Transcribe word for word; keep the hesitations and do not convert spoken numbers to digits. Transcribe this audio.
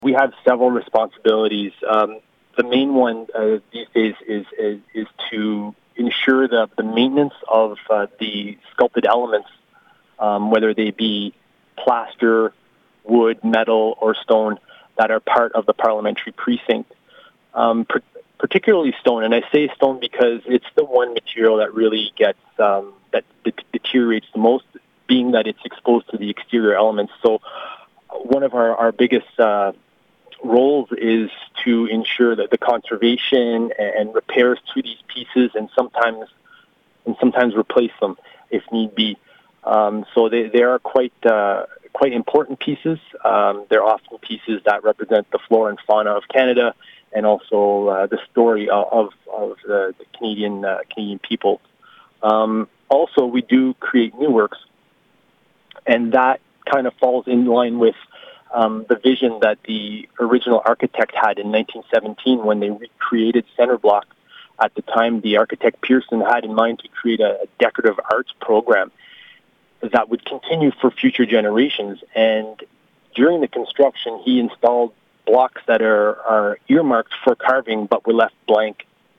We have several responsibilities. Um, the main one uh, these days is, is is to ensure the, the maintenance of uh, the sculpted elements, um, whether they be plaster, wood, metal, or stone, that are part of the parliamentary precinct. Um, per- particularly stone, and I say stone because it's the one material that really gets um, that de- deteriorates the most, being that it's exposed to the exterior elements. So, one of our our biggest uh, roles is to ensure that the conservation and repairs to these pieces, and sometimes and sometimes replace them if need be. Um, so they they are quite uh, quite important pieces. Um, they're often pieces that represent the flora and fauna of Canada, and also uh, the story of of the, the Canadian uh, Canadian people. Um, also, we do create new works, and that kind of falls in line with um, the vision that the original architect had in nineteen seventeen when they recreated Center Block. At the time, the architect Pearson had in mind to create a, a decorative arts program that would continue for future generations. And during the construction, he installed blocks that are, are earmarked for carving but were left blank.